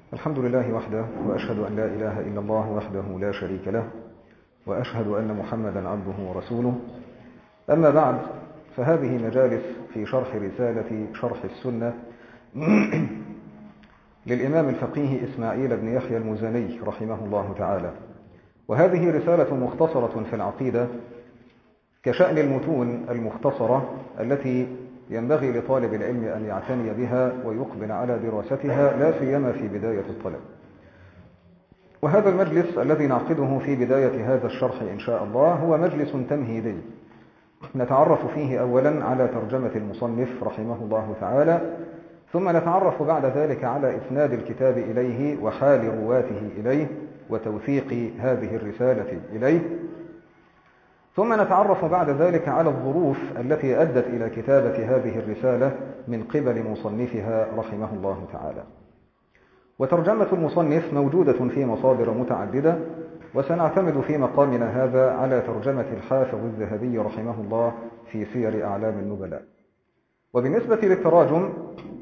الحمد لله وحده، وأشهد أن لا إله إلا الله وحده لا شريك له، وأشهد أن محمدا عبده ورسوله. أما بعد، فهذه مجالس في شرح رسالة شرح السنة للإمام الفقيه إسماعيل بن يحيى المزني رحمه الله تعالى. وهذه رسالة مختصرة في العقيدة كشأن المتون المختصرة التي ينبغي لطالب العلم أن يعتني بها ويقبل على دراستها، لا سيما في بداية الطلب. وهذا المجلس الذي نعقده في بداية هذا الشرح إن شاء الله هو مجلس تمهيدي، نتعرف فيه أولا على ترجمة المصنف رحمه الله تعالى، ثم نتعرف بعد ذلك على إسناد الكتاب إليه وحال رواته إليه وتوثيق هذه الرسالة إليه، ثم نتعرف بعد ذلك على الظروف التي أدت إلى كتابة هذه الرسالة من قبل مصنفها رحمه الله تعالى. وترجمة المصنف موجودة في مصادر متعددة، وسنعتمد في مقامنا هذا على ترجمة الحافظ الذهبي رحمه الله في سير أعلام النبلاء. وبالنسبة للتراجم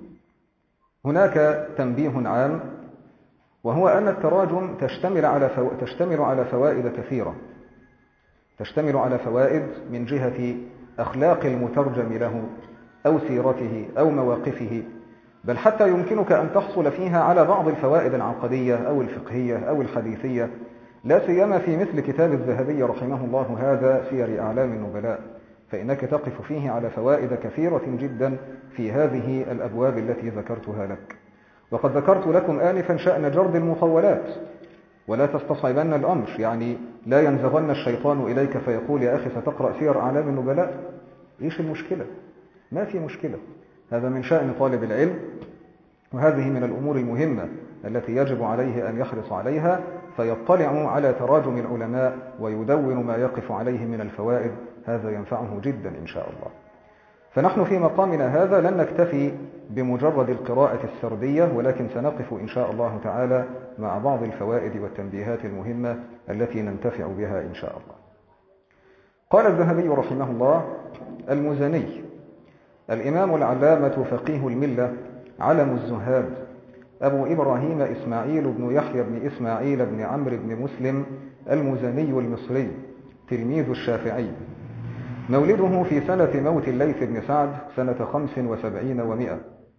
هناك تنبيه عام، وهو أن التراجم تشتمل على فوائد كثيرة، تشتمل على فوائد من جهة أخلاق المترجم له أو سيرته أو مواقفه، بل حتى يمكنك أن تحصل فيها على بعض الفوائد العقدية أو الفقهية أو الحديثية، لا سيما في مثل كتاب الذهبي رحمه الله هذا سير أعلام النبلاء، فإنك تقف فيه على فوائد كثيرة جدا في هذه الأبواب التي ذكرتها لك. وقد ذكرت لكم آنفا شأن جرد المطولات، ولا تستصعبن الأمر، يعني لا ينزغن الشيطان إليك فيقول يا أخي ستقرأ سير أعلام النبلاء، إيش المشكلة؟ ما في مشكلة، هذا من شأن طالب العلم، وهذه من الأمور المهمة التي يجب عليه أن يحرص عليها، فيطلع على تراجم العلماء ويدون ما يقف عليه من الفوائد، هذا ينفعه جدا إن شاء الله. فنحن في مقامنا هذا لن نكتفي بمجرد القراءة السردية، ولكن سنقف إن شاء الله تعالى مع بعض الفوائد والتنبيهات المهمة التي ننتفع بها إن شاء الله. قال الذهبي رحمه الله: المزني الإمام العلامة فقيه الملة علم الزهاد أبو إبراهيم إسماعيل بن يحيى بن إسماعيل بن عمرو بن مسلم المزني المصري، تلميذ الشافعي، مولده في سنة موت الليث بن سعد سنة 75 و100.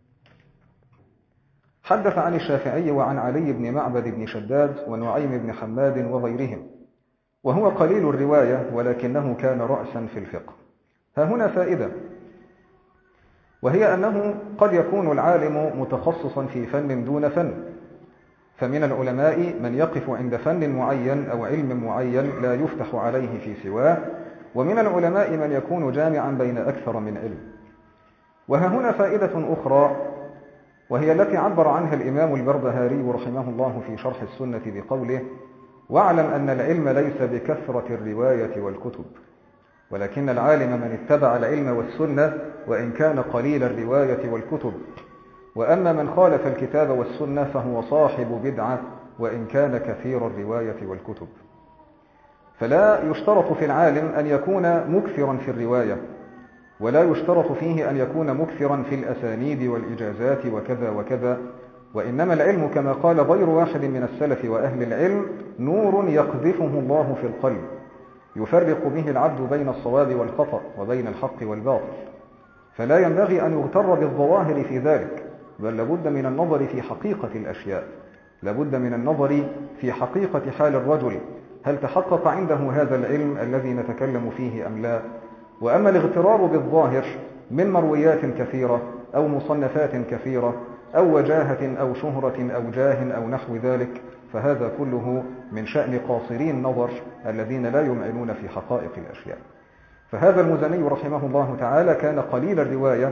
حدث عن الشافعي وعن علي بن معبد بن شداد ونعيم بن حماد وغيرهم، وهو قليل الرواية ولكنه كان رأسا في الفقه. ها هنا فائدة، وهي أنه قد يكون العالم متخصصا في فن دون فن، فمن العلماء من يقف عند فن معين أو علم معين لا يفتح عليه في سواه، ومن العلماء من يكون جامعا بين أكثر من علم. وها هنا فائدة أخرى، وهي التي عبر عنها الإمام البربهاري رحمه الله في شرح السنة بقوله: واعلم أن العلم ليس بكثرة الرواية والكتب، ولكن العالم من اتبع العلم والسنة وإن كان قليل الرواية والكتب، وأما من خالف الكتاب والسنة فهو صاحب بدعة وإن كان كثير الرواية والكتب. فلا يشترط في العالم أن يكون مكثرا في الرواية، ولا يشترط فيه أن يكون مكثرا في الأسانيد والإجازات وكذا وكذا، وإنما العلم كما قال غير واحد من السلف وأهل العلم: نور يقذفه الله في القلب يفرق به العبد بين الصواب والخطأ وبين الحق والباطل. فلا ينبغي أن يغتر بالظواهر في ذلك، بل لابد من النظر في حقيقة الأشياء، لابد من النظر في حقيقة حال الرجل، هل تحقق عنده هذا العلم الذي نتكلم فيه أم لا؟ وأما الاغترار بالظاهر من مرويات كثيرة أو مصنفات كثيرة أو وجاهة أو شهرة أو جاه أو نحو ذلك، فهذا كله من شأن قاصري النظر الذين لا يمعنون في حقائق الأشياء. فهذا المزني رحمه الله تعالى كان قليل الرواية،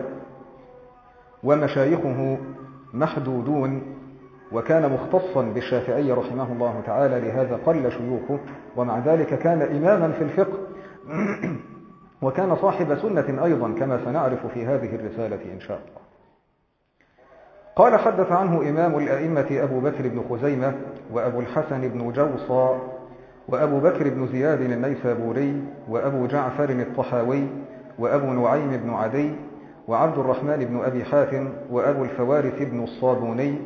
ومشايخه محدودون، وكان مختصا بالشافعي رحمه الله تعالى، لهذا قل شيوخه، ومع ذلك كان إماما في الفقه وكان صاحب سنة أيضا كما سنعرف في هذه الرسالة إن شاء الله. قال: حدث عنه إمام الأئمة أبو بكر بن خزيمة وأبو الحسن بن جوصى وأبو بكر بن زياد النيسابوري وأبو جعفر الطحاوي وأبو نعيم بن عدي وعبد الرحمن بن أبي حاتم وأبو الفوارث بن الصابوني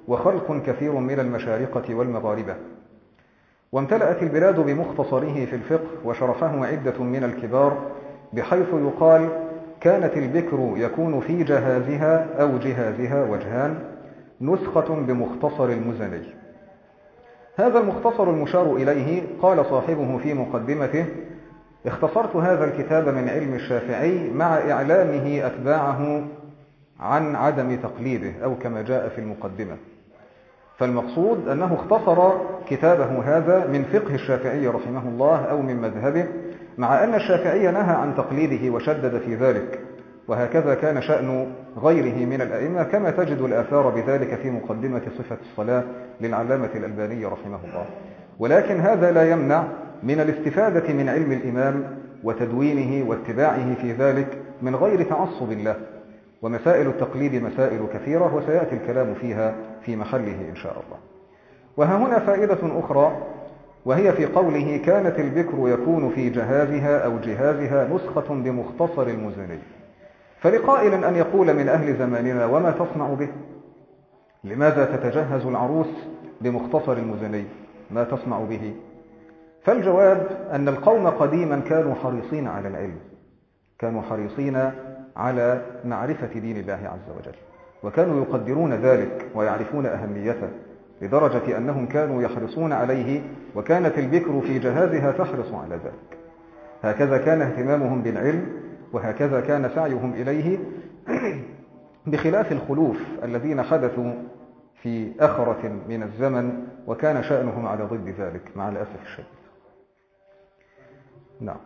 وخلق كثير من المشارقة والمغاربة. وامتلأت البلاد بمختصره في الفقه، وشرحه عدة من الكبار، بحيث يقال: كانت البكر يكون في جهازها أو جهازها وجهان، نسخة بمختصر المزني. هذا المختصر المشار إليه قال صاحبه في مقدمته: اختصرت هذا الكتاب من علم الشافعي مع إعلامه أتباعه عن عدم تقليده، أو كما جاء في المقدمة. فالمقصود أنه اختصر كتابه هذا من فقه الشافعي رحمه الله أو من مذهبه، مع أن الشافعي نهى عن تقليده وشدد في ذلك، وهكذا كان شأن غيره من الأئمة، كما تجد الآثار بذلك في مقدمة صفة الصلاة للعلامة الألباني رحمه الله. ولكن هذا لا يمنع من الاستفادة من علم الإمام وتدوينه واتباعه في ذلك من غير تعصب له. ومسائل التقليد مسائل كثيرة، وسيأتي الكلام فيها في محله إن شاء الله. وها هنا فائدة أخرى، وهي في قوله: كانت البكر يكون في جهازها أو جهازها نسخة بمختصر المزني. فلقائل أن يقول من أهل زماننا: وما تصنع به؟ لماذا تتجهز العروس بمختصر المزني؟ ما تصنع به؟ فالجواب أن القوم قديما كانوا حريصين على العلم، كانوا حريصين على معرفة دين الله عز وجل، وكانوا يقدرون ذلك ويعرفون أهميته، لدرجة أنهم كانوا يحرصون عليه، وكانت البكر في جهازها تحرص على ذلك. هكذا كان اهتمامهم بالعلم، وهكذا كان سعيهم إليه، بخلاف الخلوف الذين حدثوا في آخرة من الزمن، وكان شأنهم على ضد ذلك مع الأسف الشديد. نعم،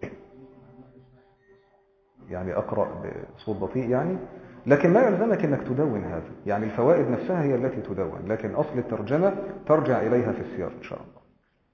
يعني أقرأ بصوت بطيء يعني، لكن ما يلزمك أنك تدون هذا، يعني الفوائد نفسها هي التي تدون، لكن أصل الترجمة ترجع إليها في السياق إن شاء الله.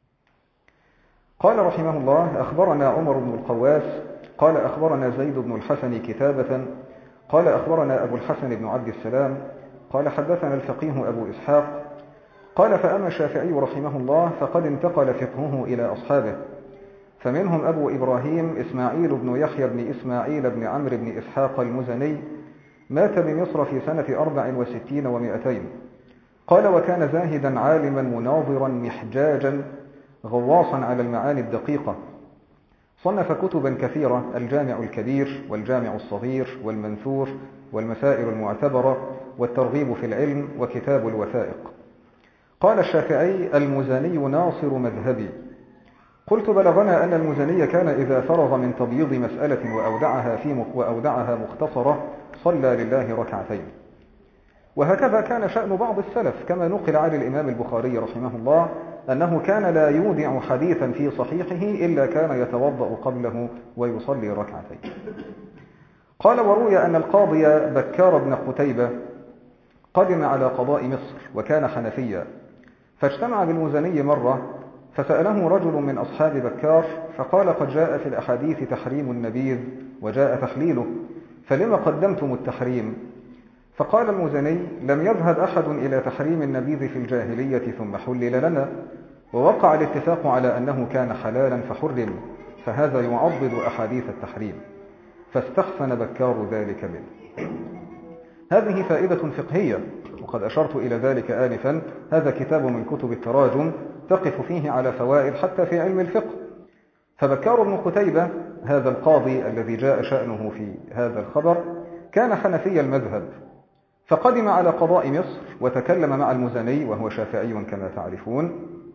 قال رحمه الله: أخبرنا عمر بن القواس قال أخبرنا زيد بن الحسن كتابة قال أخبرنا أبو الحسن بن عبد السلام قال حدثنا الفقيه أبو إسحاق قال: فأما الشافعي رحمه الله فقد انتقل فقهه إلى أصحابه، فمنهم أبو إبراهيم إسماعيل بن يحيى بن إسماعيل بن عمرو بن إسحاق المزني، مات بمصر في سنة 64 و200. قال: وكان زاهدا عالما مناظرا محجاجا غواصا على المعاني الدقيقة، صنف كتبا كثيرة: الجامع الكبير والجامع الصغير والمنثور والمسائل المعتبرة والترغيب في العلم وكتاب الوثائق. قال الشافعي: المزني ناصر مذهبي. قلت: بلغنا أن المزني كان إذا فرغ من تبييض مسألة وأودعها مختصرة صلى لله ركعتين. وهكذا كان شأن بعض السلف، كما نقل عن الإمام البخاري رحمه الله أنه كان لا يودع حديثا في صحيحه إلا كان يتوضأ قبله ويصلي ركعتين. قال: وروي أن القاضي بكار بن قتيبة قدم على قضاء مصر، وكان حنفيا، فاجتمع بالمزني مرة، فسأله رجل من أصحاب بكار فقال: قد جاء في الأحاديث تحريم النبيذ وجاء تحليله، فلما قدمتم التحريم؟ فقال المزني: لم يذهب أحد إلى تحريم النبيذ في الجاهلية ثم حلل لنا، ووقع الاتفاق على أنه كان حلالا فحرم، فهذا يعضد أحاديث التحريم، فاستحسن بكار ذلك منه. هذه فائدة فقهية، وقد أشرت إلى ذلك آنفا. هذا كتاب من كتب التراجم تقف فيه على فوائد حتى في علم الفقه. فبكار بن قتيبة هذا القاضي الذي جاء شأنه في هذا الخبر كان حنفي المذهب، فقدم على قضاء مصر وتكلم مع المزني، وهو شافعي كما تعرفون،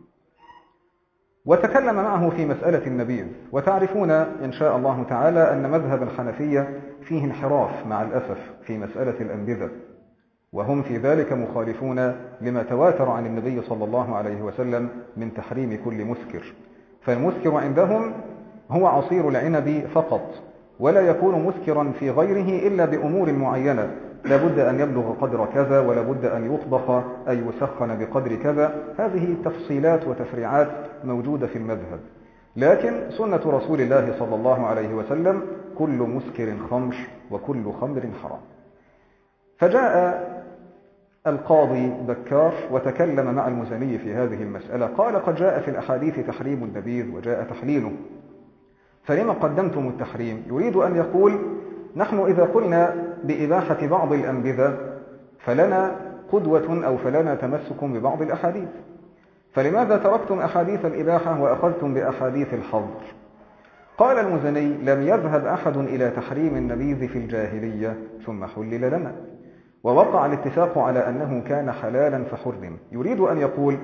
وتكلم معه في مسألة النبيذ. وتعرفون إن شاء الله تعالى أن مذهب الحنفية فيه انحراف مع الأسف في مسألة الأنبذة، وهم في ذلك مخالفون لما تواتر عن النبي صلى الله عليه وسلم من تحريم كل مسكر. فالمسكر عندهم هو عصير العنب فقط، ولا يكون مسكرا في غيره إلا بأمور معينة، لابد أن يبلغ قدر كذا، ولابد أن يطبخ أي يسخن بقدر كذا. هذه تفصيلات وتفريعات موجودة في المذهب، لكن سنة رسول الله صلى الله عليه وسلم: كل مسكر خمر وكل خمر حرام. فجاء القاضي بكار وتكلم مع المزني في هذه المسألة، قال: قد جاء في الأحاديث تحريم النبيذ وجاء تحليله، فلما قدمتم التحريم؟ يريد أن يقول: نحن إذا قلنا بإباحة بعض الأنبذة فلنا قدوة أو فلنا تمسك ببعض الأحاديث، فلماذا تركتم أحاديث الإباحة وأخذتم بأحاديث الحظر؟ قال المزني: لم يذهب أحد إلى تحريم النبيذ في الجاهلية ثم حلل لنا، ووقع الاتفاق على أنه كان حلالا فحرم. يريد أن يقول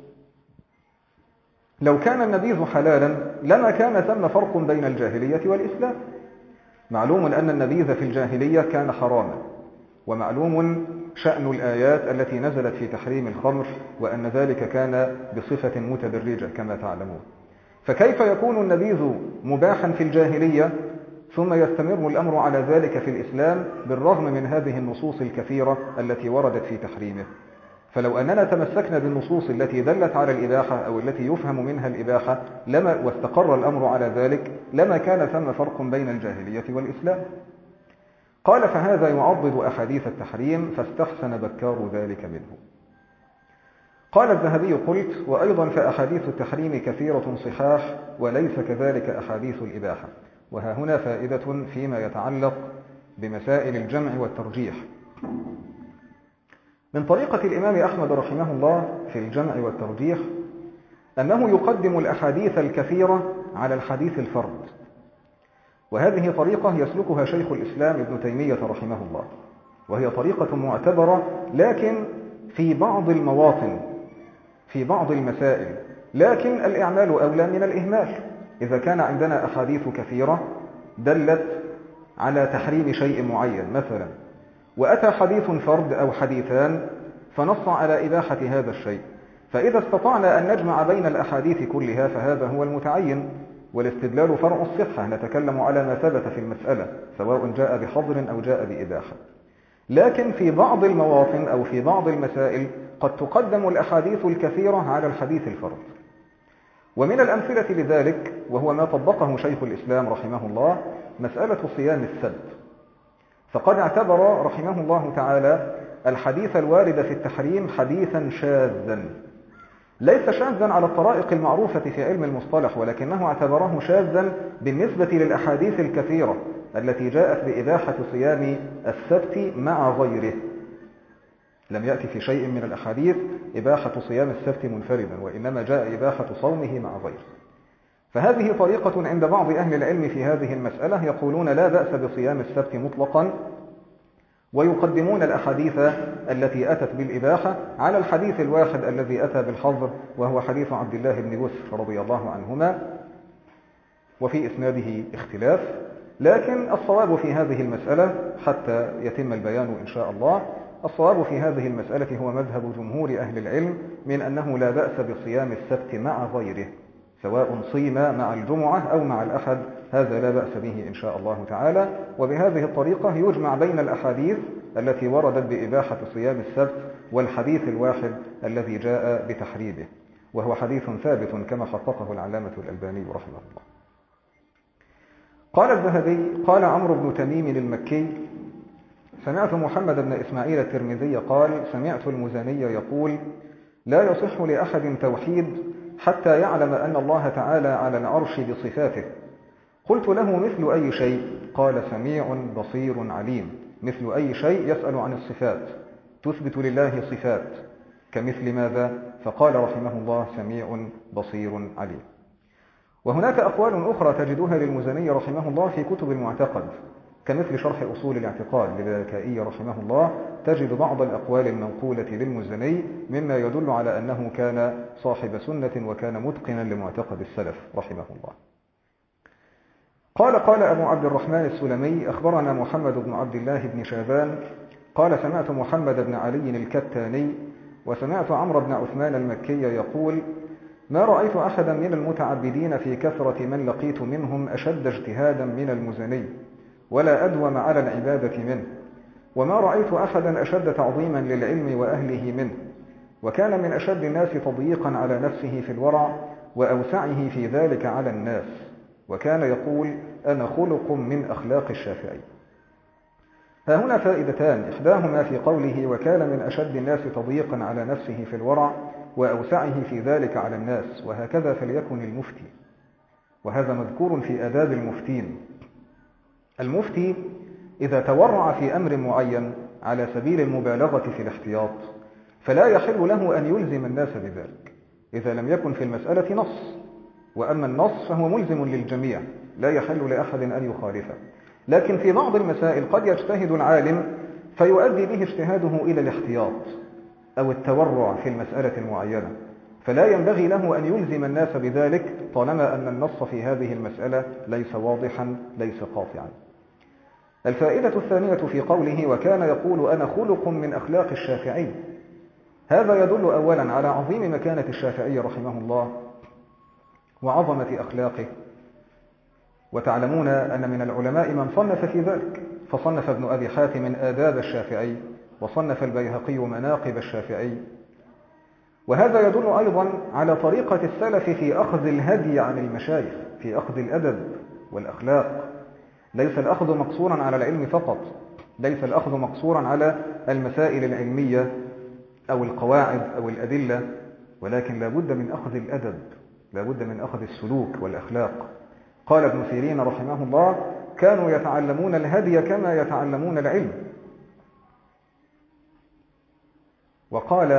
لو كان النبيذ حلالا لما كان ثم فرق بين الجاهلية والإسلام. معلوم أن النبيذ في الجاهلية كان حراما، ومعلوم شأن الآيات التي نزلت في تحريم الخمر، وأن ذلك كان بصفة متدرجة كما تعلمون. فكيف يكون النبيذ مباحا في الجاهلية ثم يستمر الأمر على ذلك في الإسلام بالرغم من هذه النصوص الكثيرة التي وردت في تحريمه؟ فلو أننا تمسكنا بالنصوص التي دلت على الإباحة أو التي يفهم منها الإباحة واستقر الأمر على ذلك لما كان ثم فرق بين الجاهلية والإسلام. قال: فهذا يعضد أحاديث التحريم، فاستحسن بكار ذلك منه. قال الذهبي: قلت: وأيضا فأحاديث التحريم كثيرة صحاح، وليس كذلك أحاديث الإباحة. وها هنا فائدة فيما يتعلق بمسائل الجمع والترجيح. من طريقة الإمام أحمد رحمه الله في الجمع والترجيح أنه يقدم الأحاديث الكثيرة على الحديث الفرد، وهذه طريقة يسلكها شيخ الإسلام ابن تيمية رحمه الله، وهي طريقة معتبرة، لكن في بعض المواطن في بعض المسائل، لكن الإعمال أولى من الإهمال. إذا كان عندنا أحاديث كثيرة دلت على تحريم شيء معين مثلا، وأتى حديث فرد أو حديثان فنص على إباحة هذا الشيء، فإذا استطعنا أن نجمع بين الأحاديث كلها فهذا هو المتعين، والاستدلال فرع الصحة. نتكلم على ما ثبت في المسألة سواء جاء بحظر أو جاء بإباحة. لكن في بعض المواطن أو في بعض المسائل قد تقدم الأحاديث الكثيرة على الحديث الفرد. ومن الأمثلة لذلك، وهو ما طبقه شيخ الإسلام رحمه الله، مسألة صيام السبت. فقد اعتبر رحمه الله تعالى الحديث الوارد في التحريم حديثا شاذا، ليس شاذا على الطرائق المعروفة في علم المصطلح، ولكنه اعتبره شاذا بالنسبة للأحاديث الكثيرة التي جاءت بإباحة صيام السبت مع غيره. لم يأتي في شيء من الأحاديث إباحة صيام السبت منفردا، وإنما جاء إباحة صومه مع غيره. فهذه طريقة عند بعض أهل العلم في هذه المسألة، يقولون لا بأس بصيام السبت مطلقا، ويقدمون الأحاديث التي أتت بالإباحة على الحديث الواحد الذي أتى بالحظر، وهو حديث عبد الله بن بسر رضي الله عنهما، وفي إسناده اختلاف. لكن الصواب في هذه المسألة حتى يتم البيان إن شاء الله، الصواب في هذه المسألة هو مذهب جمهور أهل العلم من أنه لا بأس بصيام السبت مع غيره، سواء صيم مع الجمعة أو مع الأحد، هذا لا بأس به إن شاء الله تعالى. وبهذه الطريقة يجمع بين الأحاديث التي وردت بإباحة صيام السبت والحديث الواحد الذي جاء بتحريمه، وهو حديث ثابت كما حققه العلامة الألباني رحمه الله. قال الذهبي: قال عمرو بن تميم المكي: سمعت محمد بن إسماعيل الترمذي قال: سمعت المزني يقول: لا يصح لأحد توحيد حتى يعلم أن الله تعالى على العرش بصفاته. قلت له: مثل أي شيء؟ قال: سميع بصير عليم. مثل أي شيء؟ يسأل عن الصفات، تثبت لله صفات، كمثل ماذا؟ فقال رحمه الله: سميع بصير عليم. وهناك أقوال أخرى تجدها للمزني رحمه الله في كتب المعتقد، كمثل شرح أصول الاعتقاد للالكائي رحمه الله، تجد بعض الأقوال المنقولة للمزني مما يدل على أنه كان صاحب سنة وكان متقنا لمعتقد السلف رحمه الله. قال أبو عبد الرحمن السلمي: أخبرنا محمد بن عبد الله بن شاذان قال: سمعت محمد بن علي الكتاني وسمعت عمرو بن عثمان المكي يقول: ما رأيت أحدا من المتعبدين في كثرة من لقيت منهم أشد اجتهادا من المزني، ولا أدوم على العبادة منه، وما رأيت أحدا أشد تعظيما للعلم وأهله منه، وكان من أشد الناس تضييقا على نفسه في الورع وأوسعه في ذلك على الناس، وكان يقول: أنا خلق من أخلاق الشافعي. ها هنا فائدتان، إحداهما في قوله: وكان من أشد الناس تضييقا على نفسه في الورع وأوسعه في ذلك على الناس، وهكذا فليكن المفتي، وهذا مذكور في آداب المفتين. المفتي إذا تورع في أمر معين على سبيل المبالغة في الاحتياط فلا يحل له أن يلزم الناس بذلك إذا لم يكن في المسألة نص، وأما النص فهو ملزم للجميع لا يحل لأحد أن يخالفه. لكن في بعض المسائل قد يجتهد العالم فيؤدي به اجتهاده إلى الاحتياط أو التورع في المسألة المعينة، فلا ينبغي له أن يلزم الناس بذلك طالما أن النص في هذه المسألة ليس واضحا ليس قاطعا. الفائدة الثانية في قوله وكان يقول أنا خلق من أخلاق الشافعي، هذا يدل أولا على عظيم مكانة الشافعي رحمه الله وعظمة أخلاقه. وتعلمون أن من العلماء من صنف في ذلك، فصنف ابن أبي حاتم آداب الشافعي، وصنف البيهقي مناقب الشافعي. وهذا يدل أيضا على طريقة السلف في أخذ الهدي عن المشايخ، في أخذ الأدب والأخلاق. ليس الأخذ مقصورا على العلم فقط، ليس الأخذ مقصورا على المسائل العلمية أو القواعد أو الأدلة، ولكن لا بد من أخذ الأدب، لا بد من أخذ السلوك والأخلاق. قال ابن سيرين رحمه الله كانوا يتعلمون الهدي كما يتعلمون العلم. وقال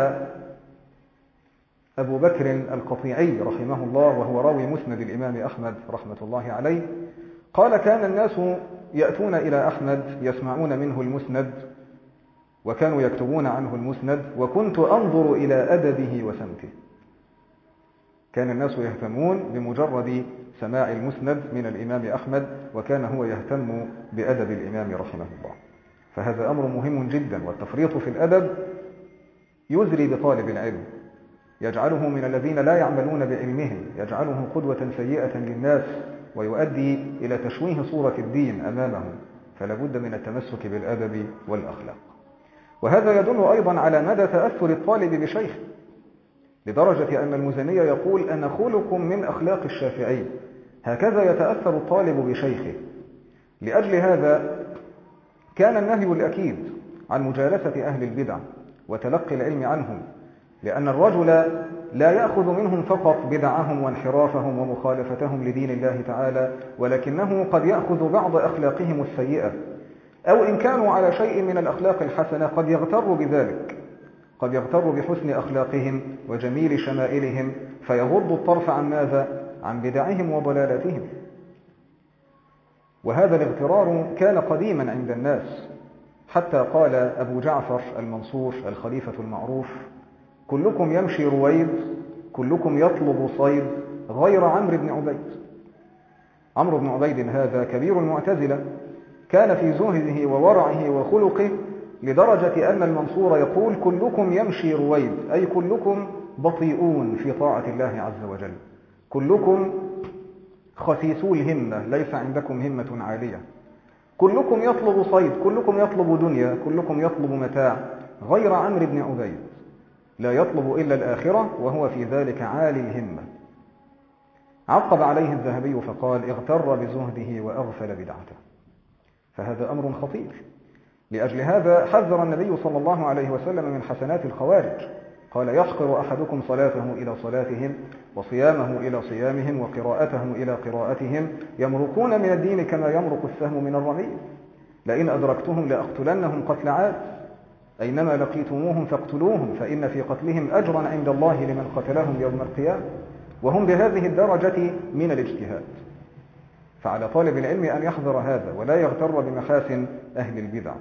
أبو بكر القطيعي رحمه الله وهو راوي مسند الإمام أحمد رحمة الله عليه، قال كان الناس يأتون إلى أحمد يسمعون منه المسند وكانوا يكتبون عنه المسند، وكنت أنظر إلى أدبه وسمته. كان الناس يهتمون بمجرد سماع المسند من الإمام أحمد، وكان هو يهتم بأدب الإمام رحمه الله. فهذا أمر مهم جدا، والتفريط في الأدب يزري بطالب العلم، يجعله من الذين لا يعملون بعلمهم، يجعله قدوة سيئة للناس، ويؤدي إلى تشويه صورة الدين أمامهم. فلا بد من التمسك بالأدب والأخلاق. وهذا يدل أيضا على مدى تأثر الطالب بشيخه، لدرجة أن المزني يقول أنا خلق من أخلاق الشافعي. هكذا يتأثر الطالب بشيخه. لأجل هذا كان النهي الأكيد عن مجالسة أهل البدع وتلقي العلم عنهم، لأن الرجل لا يأخذ منهم فقط بدعهم وانحرافهم ومخالفتهم لدين الله تعالى، ولكنه قد يأخذ بعض أخلاقهم السيئة، أو إن كانوا على شيء من الأخلاق الحسنة قد يغتر بذلك، قد يغتر بحسن أخلاقهم وجميل شمائلهم، فيغض الطرف عن ماذا؟ عن بدعهم وضلالاتهم. وهذا الاغترار كان قديما عند الناس، حتى قال أبو جعفر المنصور الخليفة المعروف كلكم يمشي رويد كلكم يطلب صيد غير عمرو بن عبيد. عمرو بن عبيد هذا كبير المعتزلة، كان في زهده وورعه وخلقه لدرجة أن المنصور يقول كلكم يمشي رويد، أي كلكم بطيئون في طاعة الله عز وجل، كلكم خسيسو الهمة، ليس عندكم همة عالية، كلكم يطلب صيد، كلكم يطلب دنيا، كلكم يطلب متاع، غير عمرو بن عبيد لا يطلب إلا الآخرة وهو في ذلك عالي الهمة. عقب عليه الذهبي فقال اغتر بزهده وأغفل بدعته. فهذا أمر خطير. لأجل هذا حذر النبي صلى الله عليه وسلم من حسنات الخوارج، قال يحقر أحدكم صلاته إلى صلاتهم وصيامه إلى صيامهم وقراءته إلى قراءتهم، يمرقون من الدين كما يمرق السهم من الرمي، لئن أدركتهم لأقتلنهم قتل عاد، أينما لقيتموهم فاقتلوهم فإن في قتلهم أجرا عند الله لمن قتلهم يوم القيامة. وهم بهذه الدرجة من الاجتهاد. فعلى طالب العلم أن يحذر هذا ولا يغتر بمحاسن أهل البدع.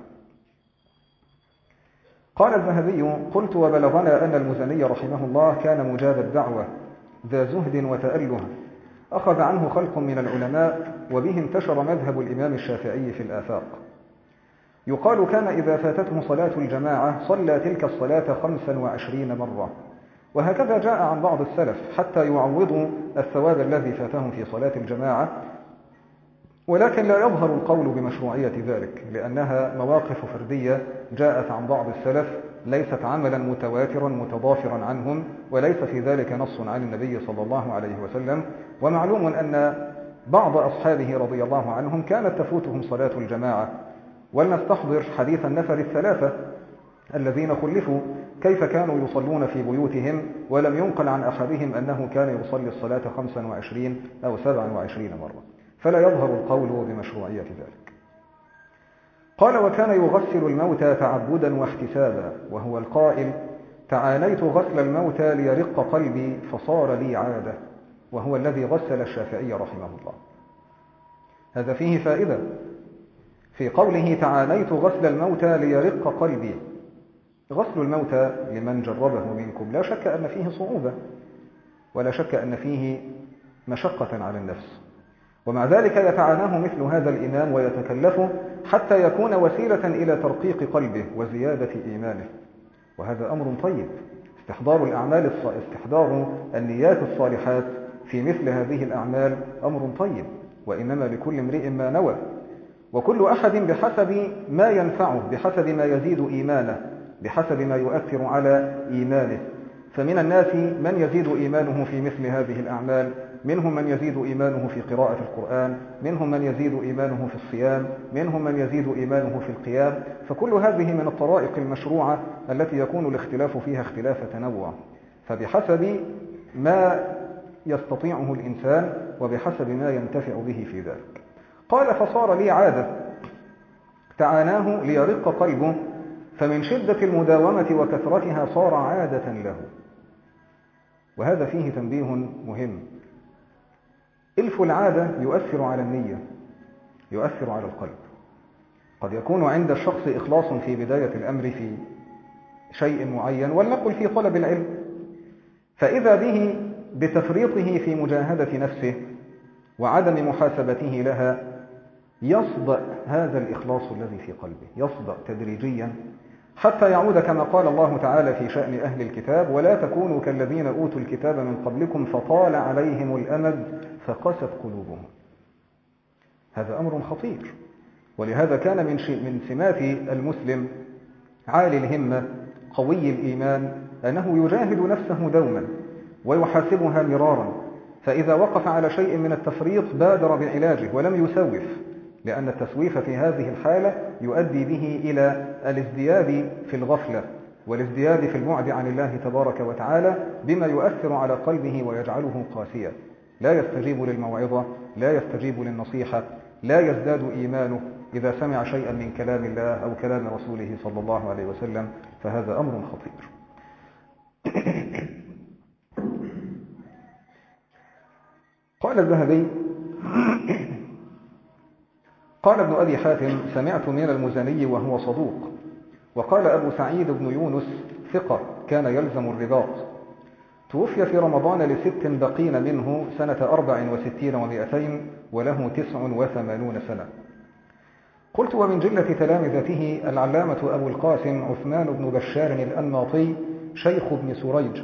قال الذهبي قلت وبلغنا أن المزني رحمه الله كان مجاب الدعوة ذا زهد وتأله، أخذ عنه خلق من العلماء، وبه انتشر مذهب الإمام الشافعي في الآفاق. يقال كان إذا فاتته صلاة الجماعة صلى تلك الصلاة 25 مرة، وهكذا جاء عن بعض السلف حتى يعوضوا الثواب الذي فاتهم في صلاة الجماعة. ولكن لا يظهر القول بمشروعية ذلك، لأنها مواقف فردية جاءت عن بعض السلف، ليست عملا متواترا متضافرا عنهم، وليس في ذلك نص عن النبي صلى الله عليه وسلم. ومعلوم أن بعض أصحابه رضي الله عنهم كانت تفوتهم صلاة الجماعة. ولنستحضر حديث النفر الثلاثة الذين خلفوا كيف كانوا يصلون في بيوتهم، ولم ينقل عن أحدهم أنه كان يصلي الصلاة 25 أو 27 مرة، فلا يظهر القول بمشروعية ذلك. قال وكان يغسل الموتى تعبدا واحتسابا، وهو القائل تعانيت غسل الموتى ليرق قلبي فصار لي عادة، وهو الذي غسل الشافعي رحمه الله. هذا فيه فائدة في قوله تعانيت غسل الموتى ليرق قلبي. غسل الموتى لمن جربه منكم لا شك أن فيه صعوبة، ولا شك أن فيه مشقة على النفس، ومع ذلك يتعاناه مثل هذا الإمام ويتكلفه حتى يكون وسيلة إلى ترقيق قلبه وزيادة إيمانه، وهذا أمر طيب. استحضار النيات الصالحات في مثل هذه الأعمال أمر طيب، وإنما لكل امرئ ما نوى، وكل أحد بحسب ما ينفعه، بحسب ما يزيد إيمانه، بحسب ما يؤثر على إيمانه. فمن الناس من يزيد إيمانه في مثل هذه الأعمال، منهم من يزيد إيمانه في قراءة القرآن، منهم من يزيد إيمانه في الصيام، منهم من يزيد إيمانه في القيام. فكل هذه من الطرائق المشروعة التي يكون الاختلاف فيها اختلاف تنوع، فبحسب ما يستطيعه الإنسان وبحسب ما ينتفع به في ذلك. قال فصار لي عادة تعاناه ليرق قلبه، فمن شدة المداومة وكثرتها صار عادة له. وهذا فيه تنبيه مهم. إلف العادة يؤثر على النية، يؤثر على القلب. قد يكون عند الشخص إخلاص في بداية الأمر في شيء معين، ولنقل في طلب العلم، فإذا به بتفريطه في مجاهدة نفسه وعدم محاسبته لها يصدأ هذا الإخلاص الذي في قلبه، يصدأ تدريجيا حتى يعود كما قال الله تعالى في شأن أهل الكتاب: ولا تكونوا كالذين أوتوا الكتاب من قبلكم فطال عليهم الأمد فقست قلوبهم. هذا أمر خطير، ولهذا كان من سمات المسلم عالي الهمة قوي الإيمان أنه يجاهد نفسه دوما ويحاسبها مرارا، فإذا وقف على شيء من التفريط بادر بعلاجه ولم يسوف، لأن التسويف في هذه الحالة يؤدي به إلى الازدياد في الغفلة والازدياد في البعد عن الله تبارك وتعالى، بما يؤثر على قلبه ويجعله قاسيا، لا يستجيب للموعظة، لا يستجيب للنصيحة، لا يزداد إيمانه إذا سمع شيئا من كلام الله أو كلام رسوله صلى الله عليه وسلم، فهذا أمر خطير. قال الذهبي: قال ابن أبي حاتم: سمعت من المزني وهو صدوق. وقال أبو سعيد بن يونس: ثقة كان يلزم الرباط، توفي في رمضان ل6 بقين منه سنة 64 و200 وله 89 سنة. قلت: ومن جلة تلامذته العلامة أبو القاسم عثمان بن بشار الأنماطي شيخ ابن سريج،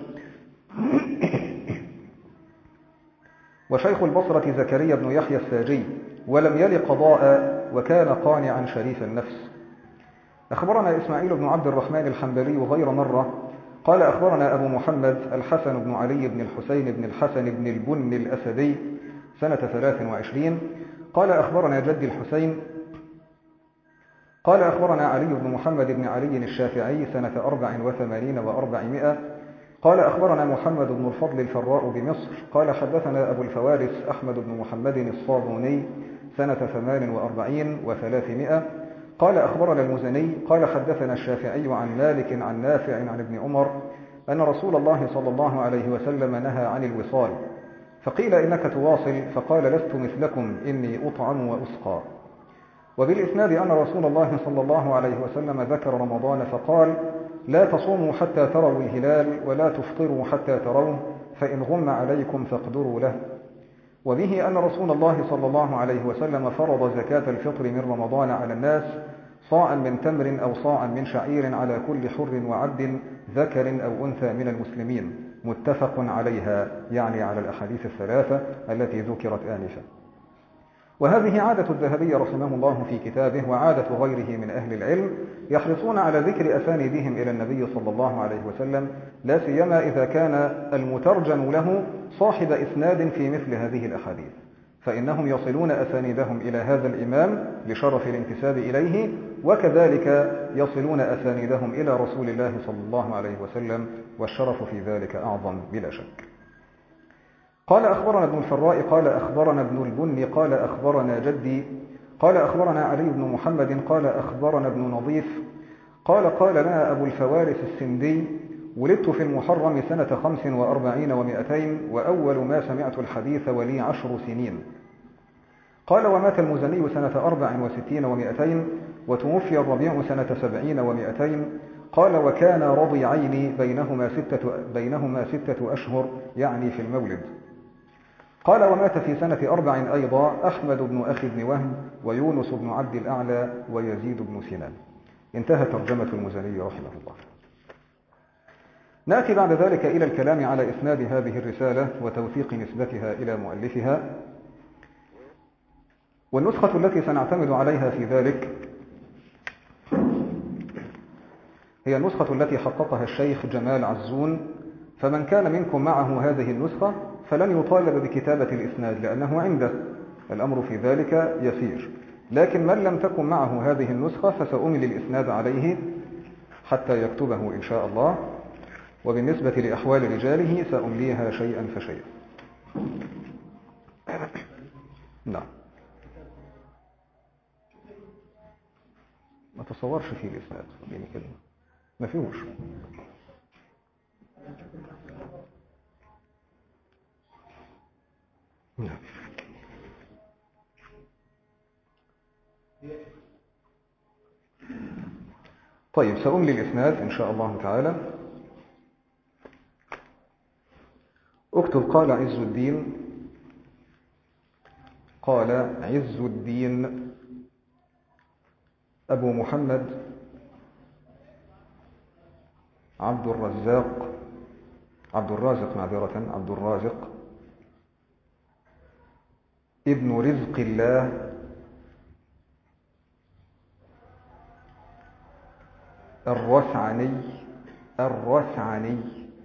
وشيخ البصرة زكريا بن يحيى الساجي، ولم يل قضاء وكان قانعا شريف النفس. أخبرنا إسماعيل بن عبد الرحمن الحنبلي غير مرة قال أخبرنا أبو محمد الحسن بن علي بن الحسين بن الحسن بن البن الأسدي سنة 23 قال أخبرنا جدي الحسين قال أخبرنا علي بن محمد بن علي الشافعي سنة 84 و400 قال أخبرنا محمد بن الفضل الفراء بمصر قال حدثنا أبو الفوارس أحمد بن محمد الصابوني سنة 48 و300 قال أخبرنا المزني قال حدثنا الشافعي عن مالك عن نافع عن ابن عمر أن رسول الله صلى الله عليه وسلم نهى عن الوصال، فقيل إنك تواصل، فقال: لست مثلكم إني أطعم وأسقى. وبالإسناد أن رسول الله صلى الله عليه وسلم ذكر رمضان فقال: لا تصوموا حتى تروا الهلال ولا تفطروا حتى تروه، فإن غم عليكم فاقدروا له. وبه أن رسول الله صلى الله عليه وسلم فرض زكاة الفطر من رمضان على الناس، صاعا من تمر أو صاعا من شعير على كل حر وعبد ذكر أو أنثى من المسلمين، متفق عليها، يعني على الأحاديث الثلاثة التي ذكرت آنفا. وهذه عادة الذهبي رحمه الله في كتابه، وعادة غيره من أهل العلم، يحرصون على ذكر أسانيدهم إلى النبي صلى الله عليه وسلم، لا سيما إذا كان المترجم له صاحب إسناد في مثل هذه الأحاديث، فإنهم يصلون أسانيدهم إلى هذا الإمام لشرف الانتساب إليه، وكذلك يصلون أسانيدهم إلى رسول الله صلى الله عليه وسلم، والشرف في ذلك أعظم بلا شك. قال أخبرنا ابن الفراء قال أخبرنا ابن البن قال أخبرنا جدي قال أخبرنا علي بن محمد قال أخبرنا ابن نظيف قال لنا أبو الفوارس السندي: ولدت في المحرم سنة 45 و200، وأول ما سمعت الحديث ولي 10 سنين. قال ومات المزني سنة 64 و200، وتوفي الربيع سنة 70 و200. قال وكان رضيعين بينهما 6 أشهر، يعني في المولد. قال ومات في سنة 4 أيضا أحمد بن أخي بن وهب، ويونس بن عبد الأعلى، ويزيد بن سنان. انتهى ترجمة المزني رحمه الله. نأتي بعد ذلك إلى الكلام على إسناد هذه الرسالة وتوثيق نسبتها إلى مؤلفها. والنسخة التي سنعتمد عليها في ذلك هي النسخة التي حققها الشيخ جمال عزون، فمن كان منكم معه هذه النسخة فلن يطالب بكتابة الإسناد لأنه عنده، الأمر في ذلك يسير. لكن من لم تكن معه هذه النسخة فسأمل الإسناد عليه حتى يكتبه إن شاء الله، وبالنسبة لأحوال رجاله سأمليها شيئا فشيئا. نعم، ما تصورش فيه الإسناد يعني كده، ما فيهوش. نعم. طيب، سأملي الإسناد إن شاء الله تعالى. اكتب قال عز الدين. قال عز الدين أبو محمد عبد الرازق ابن رزق الله الرسعني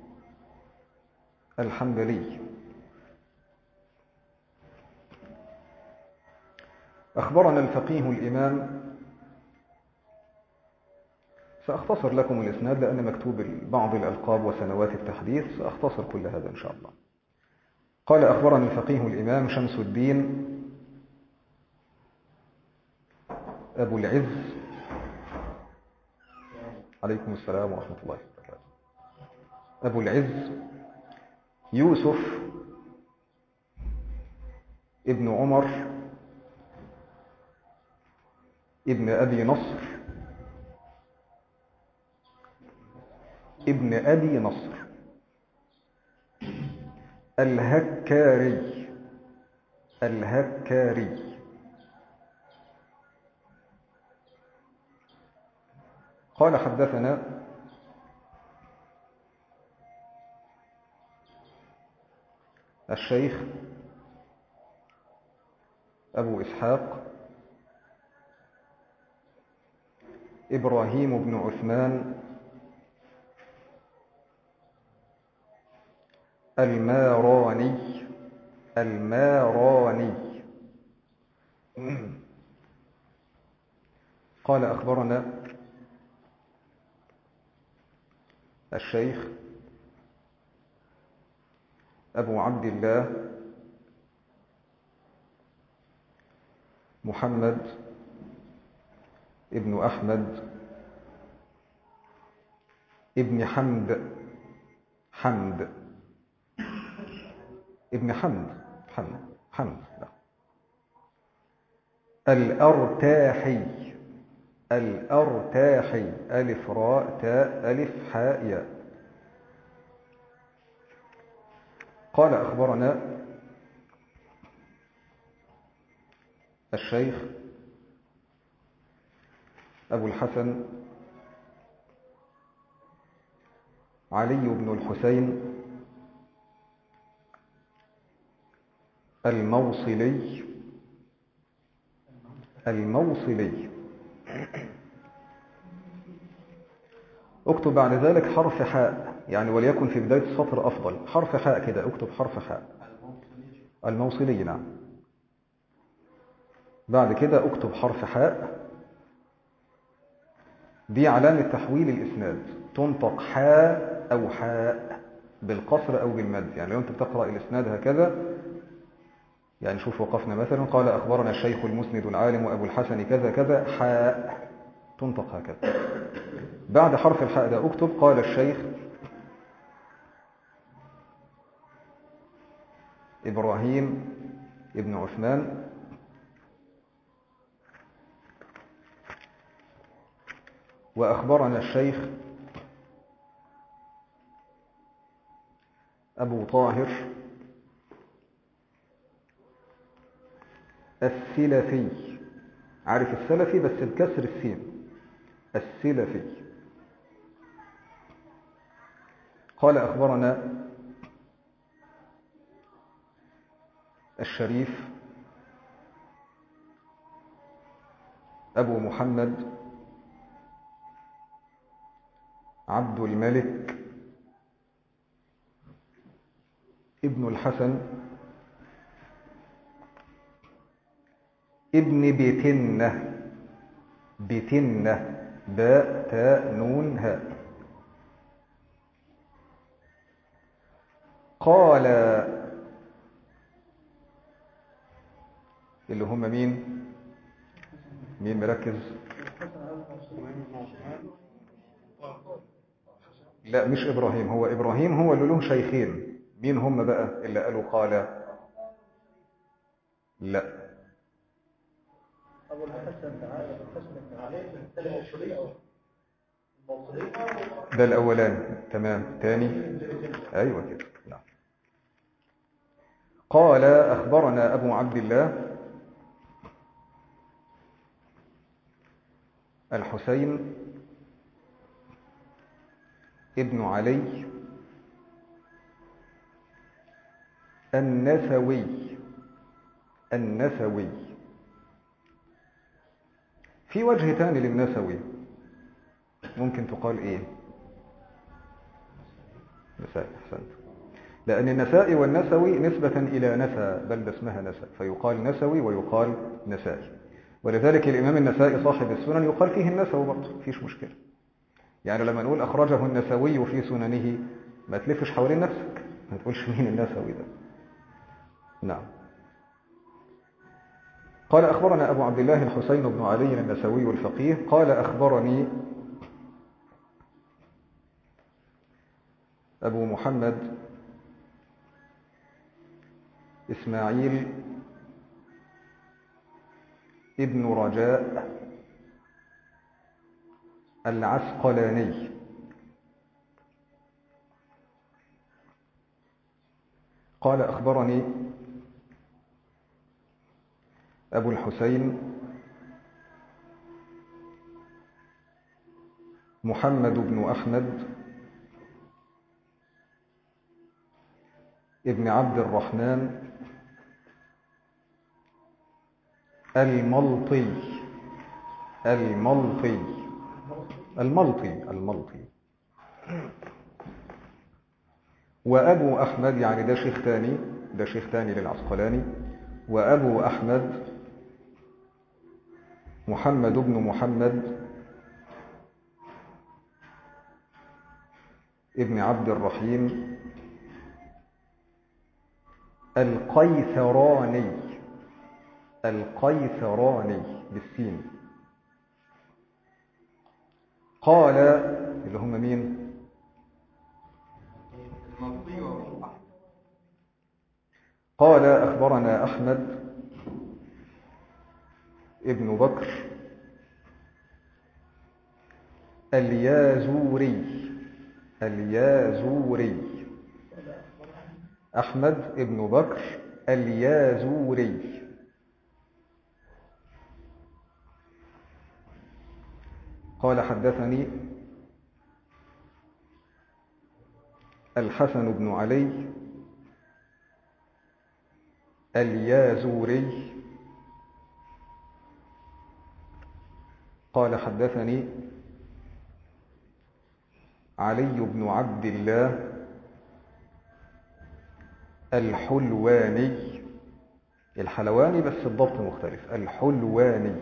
الحنبلي. أخبرنا الفقيه الإمام. سأختصر لكم الإسناد لأن مكتوب بعض الألقاب وسنوات التحديث، سأختصر كل هذا إن شاء الله. قال أخبرنا الفقيه الإمام شمس الدين أبو العز، عليكم السلام ورحمة الله وبركاته، أبو العز يوسف ابن عمر ابن أبي نصر الهكاري. قال حدثنا الشيخ أبو إسحاق إبراهيم بن عثمان الماراني. قال أخبرنا الشيخ أبو عبد الله محمد ابن أحمد ابن حمد لا. الأرتاحي ألف راء تاء ألف حاء ياء. قال أخبرنا الشيخ أبو الحسن علي بن الحسين الموصلي. اكتب بعد ذلك حرف حاء، يعني وليكن في بداية السطر أفضل، حرف حاء كده، اكتب حرف حاء. الموصلي، نعم. بعد كده اكتب حرف حاء، دي علامة تحويل الإسناد، تنطق حاء أو حاء بالقصر أو بالمد. يعني لو أنت بتقرأ الإسناد هكذا، يعني شوف وقفنا مثلا قال أخبرنا الشيخ المسند العالم أبو الحسن كذا كذا، حاء تنطق هكذا. بعد حرف الحاء ده اكتب قال الشيخ إبراهيم ابن عثمان وأخبرنا الشيخ أبو طاهر السلفي. عارف السلفي بس بكسر السين، السلفي. قال أخبرنا الشريف أبو محمد عبد الملك ابن الحسن ابن بتنة، بتنة باء تاء نون هاء. قال اللي هم مين مركز؟ لا مش إبراهيم، هو إبراهيم هو اللي له شيخين. مين هم بقى اللي قالوا قال؟ لا أبو الحسن تعالى بن علي ده الأولاني. تمام. تاني أيوة كده. نعم. قال أخبرنا أبو عبد الله الحسين ابن علي النسوي، النسوي. في وجه ثاني للنسوي، ممكن تقال ايه؟ نسائي. احسنت. لأن النسائي والنسوي نسبة إلى نسى، بلدة اسمها نسى، فيقال نسوي ويقال نسائي. ولذلك الإمام النسائي صاحب السنن يقال فيه النسوي برضه، مفيش مشكلة. يعني لما نقول أخرجه النسوي في سننه ما تلفش حوالين نفسك، ما تقولش مين النسوي ده. نعم. قال أخبرنا أبو عبد الله الحسين بن علي النسوي الفقيه قال أخبرني أبو محمد إسماعيل ابن رجاء العسقلاني قال أخبرني أبو الحسين محمد بن أحمد ابن عبد الرحمن الملطي، الملطي، الملطي، الملطي. وأبو أحمد يعني ده شيخ ثاني، ده شيخ ثاني للعسقلاني. وأبو أحمد محمد بن محمد ابن عبد الرحيم القيثراني، القيثراني بالسين. قال اللي هم مين؟ قال أخبرنا أحمد ابن بكر اليازوري، اليازوري. أحمد ابن بكر اليازوري. قال حدثني الحسن بن علي اليازوري قال حدثني علي بن عبد الله الحلواني، الحلواني بس الضبط مختلف، الحلواني.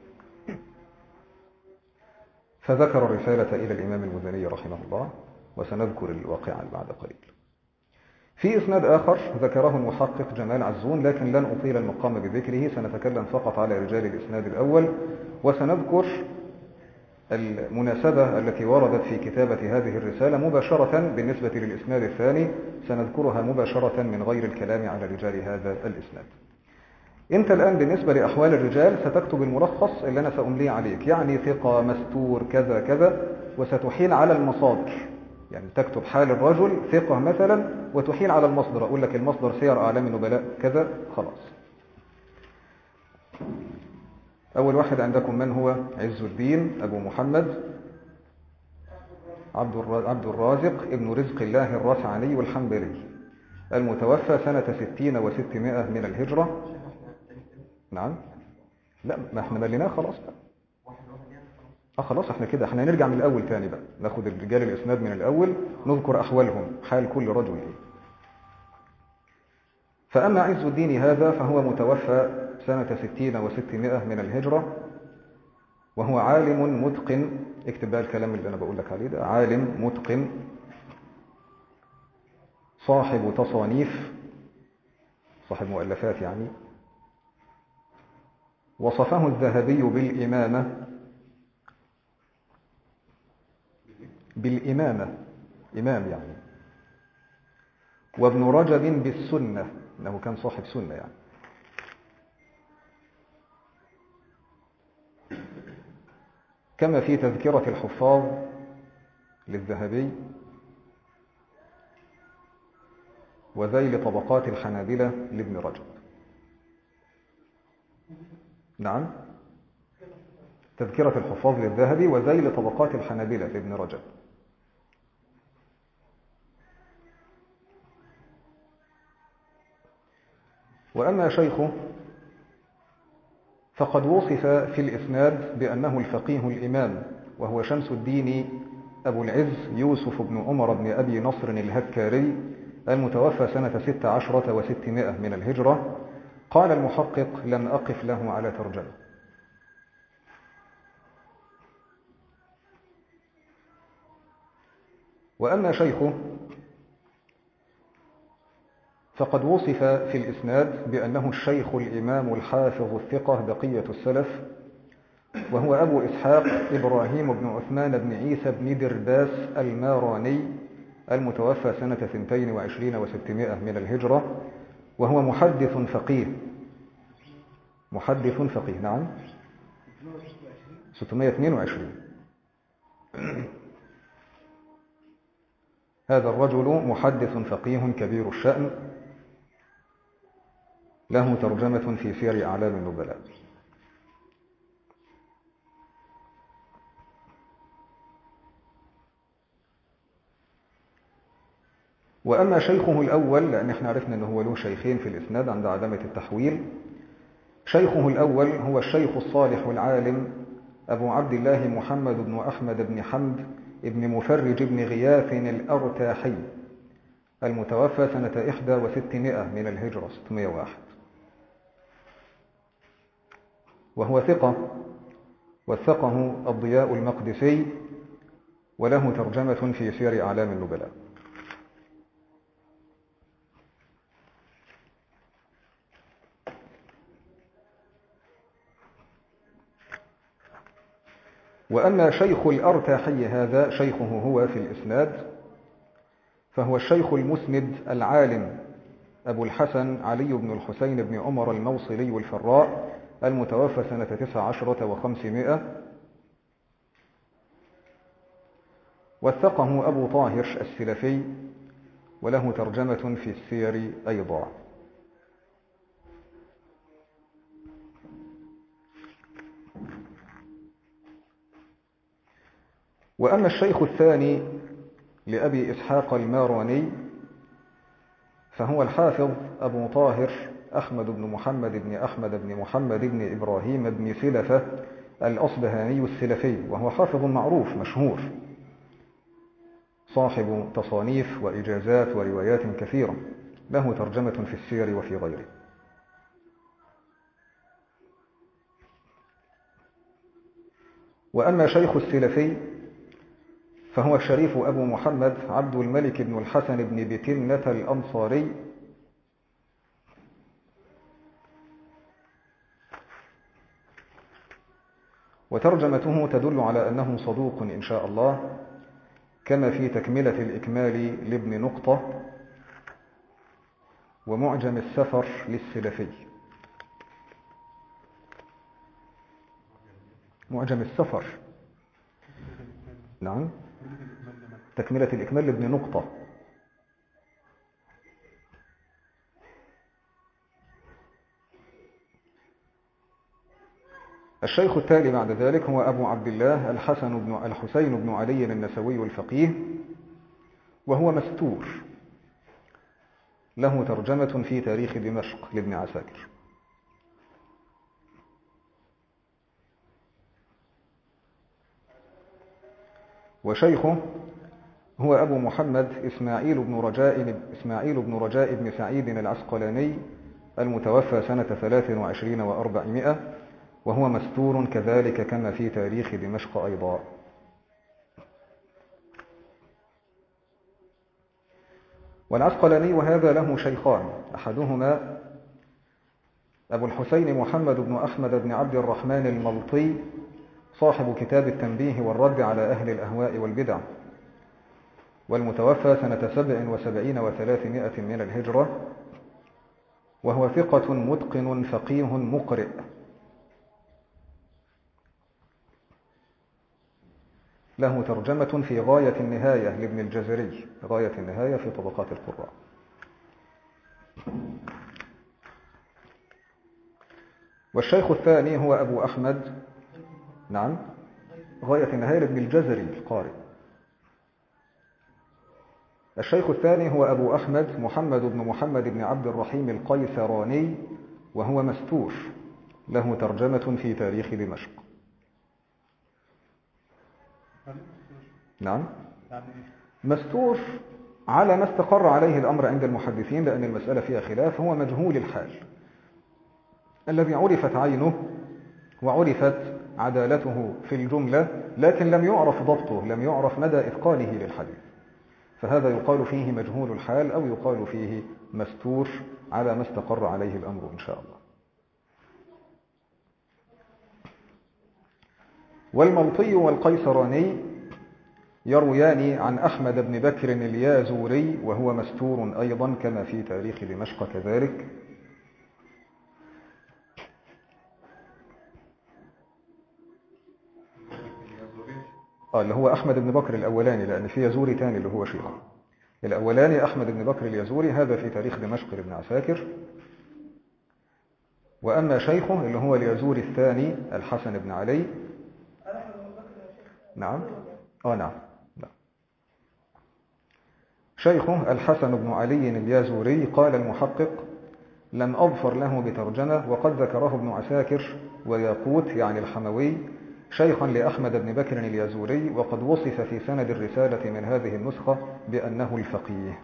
فذكر الرسالة إلى الإمام المزني رحمه الله، وسنذكر الواقعة بعد قليل. في إسناد آخر ذكره المحقق جمال عزون، لكن لن أطيل المقام بذكره، سنتكلم فقط على رجال الإسناد الأول، وسنذكر المناسبة التي وردت في كتابة هذه الرسالة مباشرة بالنسبة للإسناد الثاني سنذكرها مباشرة من غير الكلام على رجال هذا الإسناد. أنت الآن بالنسبة لأحوال الرجال ستكتب الملخص اللي أنا سأمليه عليك، يعني ثقة، مستور، كذا كذا، وستحيل على المصادر. يعني تكتب حال الرجل ثقة مثلا وتحيل على المصدر، أقول لك المصدر سير أعلام النبلاء كذا، خلاص. أول واحد عندكم من هو؟ عز الدين أبو محمد عبد الرازق ابن رزق الله الرسعني الحنبلي، المتوفى سنة 60 و600 من الهجرة. نعم، لا ما احنا مليناه خلاص بقى. خلاص احنا كده، احنا هنرجع من الأول تاني بقى، ناخد الرجال الإسناد من الأول، نذكر أحوالهم، حال كل رجل إيه. فأما عز الدين هذا فهو متوفى سنة 60 و600 من الهجرة، وهو عالم متقن. اكتب بقى الكلام اللي أنا بقول لك عليه ده، عالم متقن صاحب تصانيف، صاحب مؤلفات يعني. وصفه الذهبي بالإمامة، إمام يعني. وابن رجب بالسنة، إنه كان صاحب سنة يعني. كما في تذكرة الحفاظ للذهبي، وذيل طبقات الحنابلة لابن رجب. نعم، تذكرة الحفاظ للذهبي وذيل طبقات الحنابلة لابن رجب. وأما شيخه فقد وصف في الإسناد بأنه الفقيه الإمام، وهو شمس الدين أبو العز يوسف بن عمر بن أبي نصر الهكاري، المتوفى سنة 16 و600 من الهجرة. قال المحقق: لم أقف له على ترجمة. وأما شيخه فقد وصف في الإسناد بأنه الشيخ الإمام الحافظ الثقة بقية السلف، وهو أبو إسحاق إبراهيم بن عثمان بن عيسى بن درداس الماراني، المتوفى سنة 22 و600 من الهجرة، وهو محدث فقيه. محدث فقيه، نعم، 622. هذا الرجل محدث فقيه كبير الشأن، له ترجمة في سير أعلام النبلاء. وأما شيخه الأول، لأن احنا عرفنا أنه هو له شيخين في الإسناد عند عدمة التحويل. شيخه الأول هو الشيخ الصالح العالم أبو عبد الله محمد بن أحمد بن حمد ابن مفرج بن غياث الأرتاحي، المتوفى سنة 61 من الهجرة 601، وهو ثقة، وثقه الضياء المقدسي، وله ترجمة في سير أعلام النبلاء. وأما شيخ الأرتاحي هذا، شيخه هو في الإسناد، فهو الشيخ المسند العالم أبو الحسن علي بن الحسين بن عمر الموصلي الفراء، المتوفى سنة 19 و500، وثقه أبو طاهر السلفي، وله ترجمة في السير أيضا. وأما الشيخ الثاني لأبي إسحاق الماراني فهو الحافظ أبو طاهر أحمد بن محمد بن أحمد بن محمد بن إبراهيم بن سلفة الأصبهاني السلفي، وهو حافظ معروف مشهور، صاحب تصانيف وإجازات وروايات كثيرة، له ترجمة في السير وفي غيره. وأما شيخ السلفي فهو الشريف أبو محمد عبد الملك بن الحسن بن بتنة الأنصاري، وترجمته تدل على أنه صدوق إن شاء الله، كما في تكملة الإكمال لابن نقطة ومعجم السفر للسلفي. معجم السفر، نعم، تكملة الإكمال لابن نقطة. الشيخ التالي بعد ذلك هو أبو عبد الله الحسين بن علي النسوي الفقيه، وهو مستور، له ترجمة في تاريخ دمشق لابن عساكر. وشيخه هو أبو محمد إسماعيل بن رجاء بن سعيد العسقلاني المتوفى سنة 23 و400، وهو مستور كذلك كما في تاريخ دمشق أيضا. والعسقلاني وهذا له شيخان، أحدهما أبو الحسين محمد بن أحمد بن عبد الرحمن الملطي صاحب كتاب التنبيه والرد على أهل الأهواء والبدع، والمتوفى سنة 77 و300 من الهجرة، وهو ثقة متقن فقيه مقرئ. له ترجمة في غاية النهاية لابن الجزري، غاية النهاية في طبقات القراء. والشيخ الثاني هو أبو أحمد، نعم، غاية النهاية لابن الجزري القارئ. الشيخ الثاني هو أبو أحمد محمد بن عبد الرحيم القيسراني، وهو مستور، له ترجمة في تاريخ دمشق. نعم، مستور على ما استقر عليه الأمر عند المحدثين، لأن المسألة فيها خلاف. هو مجهول الحال الذي عرفت عينه وعرفت عدالته في الجملة، لكن لم يعرف ضبطه، لم يعرف مدى إتقانه للحديث، فهذا يقال فيه مجهول الحال أو يقال فيه مستور على ما استقر عليه الأمر إن شاء الله. والملطي والقيسراني يرويان عن أحمد بن بكر اليازوري، وهو مستور أيضا كما في تاريخ دمشق كذلك. اللي هو أحمد بن بكر الأولاني، لأن في يزوري تاني اللي هو شيخه. الأولاني أحمد بن بكر اليزوري، هذا في تاريخ دمشق لابن عساكر. وأما شيخه اللي هو اليزوري الثاني الحسن بن علي، نعم، نعم، شيخه الحسن بن علي اليازوري. قال المحقق: لم أظفر له بترجمة، وقد ذكره ابن عساكر وياقوت يعني الحموي شيخا لأحمد بن بكر اليازوري، وقد وصف في سند الرسالة من هذه النسخة بأنه الفقيه.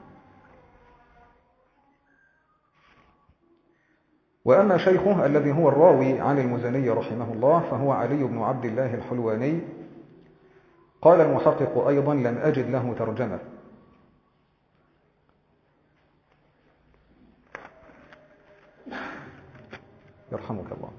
وأما شيخه الذي هو الراوي عن المزني رحمه الله فهو علي بن عبد الله الحلواني. قال المحقق أيضا: لم أجد له ترجمة. يرحمك الله.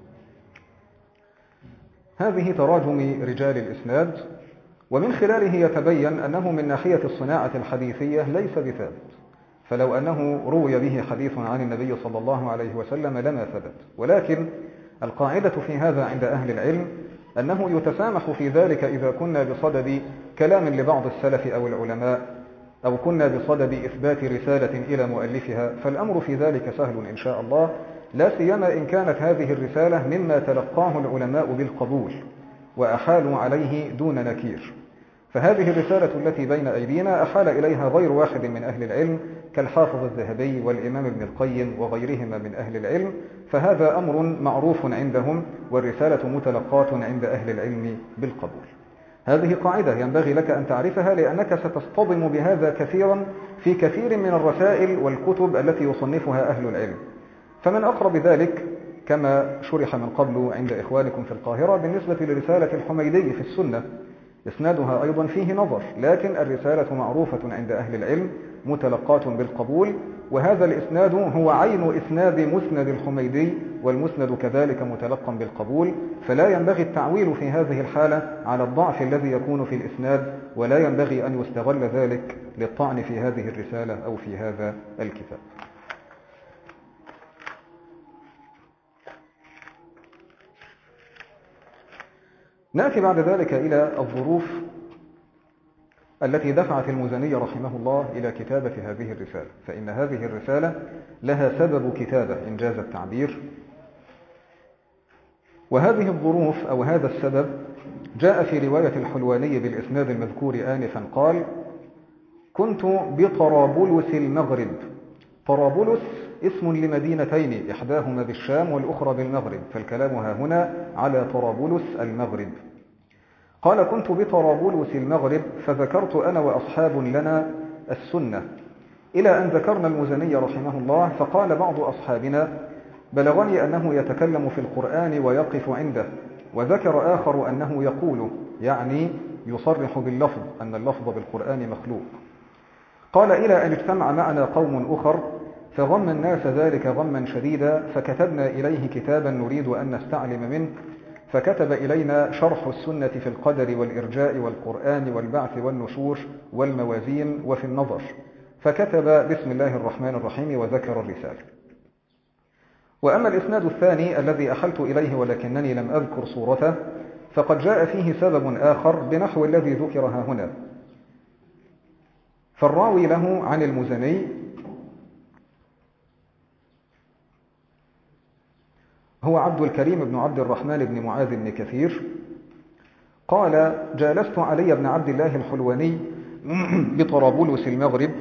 هذه تراجم رجال الإسناد، ومن خلاله يتبين أنه من ناحية الصناعة الحديثية ليس بثابت، فلو أنه روي به حديث عن النبي صلى الله عليه وسلم لما ثبت. ولكن القاعدة في هذا عند أهل العلم أنه يتسامح في ذلك إذا كنا بصدد كلام لبعض السلف أو العلماء، أو كنا بصدد إثبات رسالة إلى مؤلفها، فالأمر في ذلك سهل إن شاء الله، لا سيما إن كانت هذه الرسالة مما تلقاه العلماء بالقبول وأحالوا عليه دون نكير. فهذه الرسالة التي بين أيدينا أحال إليها غير واحد من أهل العلم كالحافظ الذهبي والإمام ابن القيم وغيرهما من أهل العلم، فهذا أمر معروف عندهم، والرسالة متلقاة عند أهل العلم بالقبول. هذه قاعدة ينبغي لك أن تعرفها، لأنك ستصطدم بهذا كثيرا في كثير من الرسائل والكتب التي يصنفها أهل العلم. فمن أقرب ذلك كما شرح من قبل عند إخوانكم في القاهرة بالنسبة لرسالة الحميدي في السنة، إسنادها أيضا فيه نظر، لكن الرسالة معروفة عند أهل العلم متلقاة بالقبول، وهذا الإسناد هو عين إسناد مسند الحميدي والمسند كذلك متلقا بالقبول، فلا ينبغي التعويل في هذه الحالة على الضعف الذي يكون في الإسناد، ولا ينبغي أن يستغل ذلك للطعن في هذه الرسالة أو في هذا الكتاب. نأتي بعد ذلك إلى الظروف التي دفعت المزني رحمه الله إلى كتابة هذه الرسالة، فإن هذه الرسالة لها سبب كتابة إن جاز التعبير. وهذه الظروف أو هذا السبب جاء في رواية الحلواني بالإسناد المذكور آنفا قال: كنت بطرابلس المغرب. طرابلس اسم لمدينتين، إحداهما بالشام والأخرى بالمغرب، فالكلام ها هنا على طرابلس المغرب. قال: كنت بطرابلس المغرب فذكرت أنا وأصحاب لنا السنة، إلى أن ذكرنا المزني رحمه الله، فقال بعض أصحابنا: بلغني أنه يتكلم في القرآن ويقف عنده، وذكر آخر أنه يقول، يعني يصرح باللفظ، أن اللفظ بالقرآن مخلوق. قال: إلى أن اجتمع معنا قوم أخر فغم الناس ذلك غما شديدا، فكتبنا إليه كتابا نريد أن نستعلم منه، فكتب إلينا شرح السنة في القدر والإرجاء والقرآن والبعث والنشور والموازين وفي النظر، فكتب بسم الله الرحمن الرحيم وذكر الرسالة. وأما الإسناد الثاني الذي أحلت إليه ولكنني لم أذكر صورته، فقد جاء فيه سبب آخر بنحو الذي ذكر ها هنا. فالراوي له عن المزني هو عبد الكريم بن عبد الرحمن بن معاذ بن كثير. قال: جالست علي بن عبد الله الحلواني بطرابلس المغرب